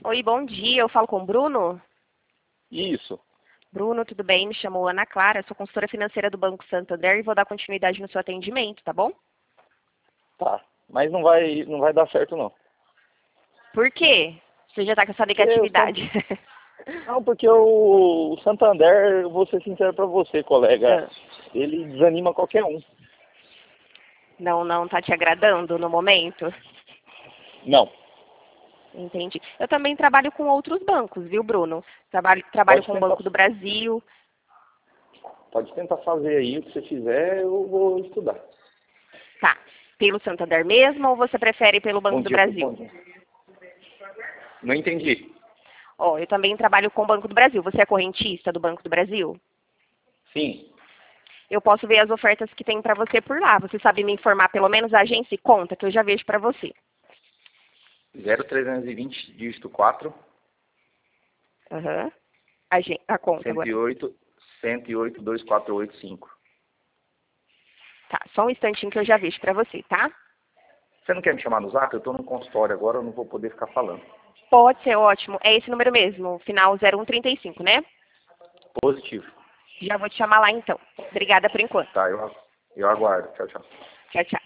Oi, bom dia. Eu falo com o Bruno. Isso. Bruno, tudo bem? Me chamo Ana Clara, sou consultora financeira do Banco Santander e vou dar continuidade no seu atendimento, tá bom? Tá. Mas não vai dar certo, não. Por quê? Você já tá com essa negatividade. Não, porque o Santander, vou ser sincero pra você, colega, ele desanima qualquer um. Não tá te agradando no momento? Não. Entendi. Eu também trabalho com outros bancos, viu, Bruno? Trabalho Pode com o tentar, Banco do Brasil. pode tentar fazer aí, o que você fizer, eu vou estudar. Tá. Pelo Santander mesmo ou você prefere pelo Banco Bom do dia, Brasil? bom dia. Não entendi. Ó, eu também trabalho com o Banco do Brasil. Você é correntista do Banco do Brasil? Sim. Eu posso ver as ofertas que tem para você por lá. Você sabe me informar pelo menos a agência e conta que eu já vejo para você. 0320, dígito 4, Aham. A conta agora. 108, 2485. Tá, só um instantinho que eu já vejo para você, tá? Você não quer me chamar no zap? Eu tô no consultório agora, eu não vou poder ficar falando. Pode ser, ótimo. É esse número mesmo, final 0135, né? Positivo. Já vou te chamar lá então. Obrigada por enquanto. Tá, eu aguardo. Tchau, tchau. Tchau, tchau.